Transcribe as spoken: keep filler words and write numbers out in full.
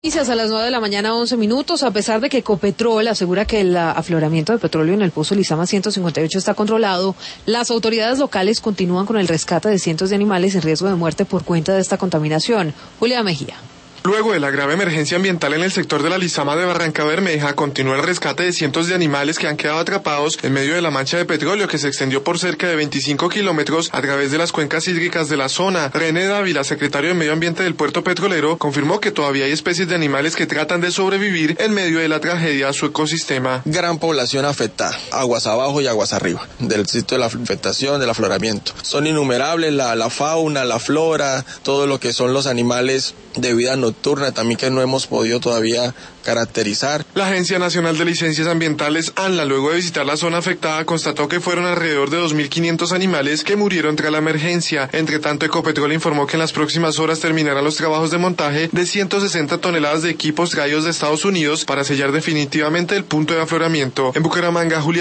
A las nueve de la mañana, once minutos, a pesar de que Ecopetrol asegura que el afloramiento de petróleo en el pozo Lizama ciento cincuenta y ocho está controlado, las autoridades locales continúan con el rescate de cientos de animales en riesgo de muerte por cuenta de esta contaminación. Julia Mejía. Luego de la grave emergencia ambiental en el sector de la Lizama de Barranca Bermeja, continúa el rescate de cientos de animales que han quedado atrapados en medio de la mancha de petróleo que se extendió por cerca de veinticinco kilómetros a través de las cuencas hídricas de la zona. René Dávila, secretario de Medio Ambiente del puerto petrolero, confirmó que todavía hay especies de animales que tratan de sobrevivir en medio de la tragedia a su ecosistema. Gran población afectada, aguas abajo y aguas arriba, del sitio de la afectación, del afloramiento. Son innumerables la, la fauna, la flora, todo lo que son los animales de vida nocturna, también que no hemos podido todavía caracterizar. La Agencia Nacional de Licencias Ambientales, ANLA, luego de visitar la zona afectada, constató que fueron alrededor de dos mil quinientos animales que murieron tras la emergencia. Entre tanto, Ecopetrol informó que en las próximas horas terminarán los trabajos de montaje de ciento sesenta toneladas de equipos traídos de Estados Unidos para sellar definitivamente el punto de afloramiento. En Bucaramanga, Julia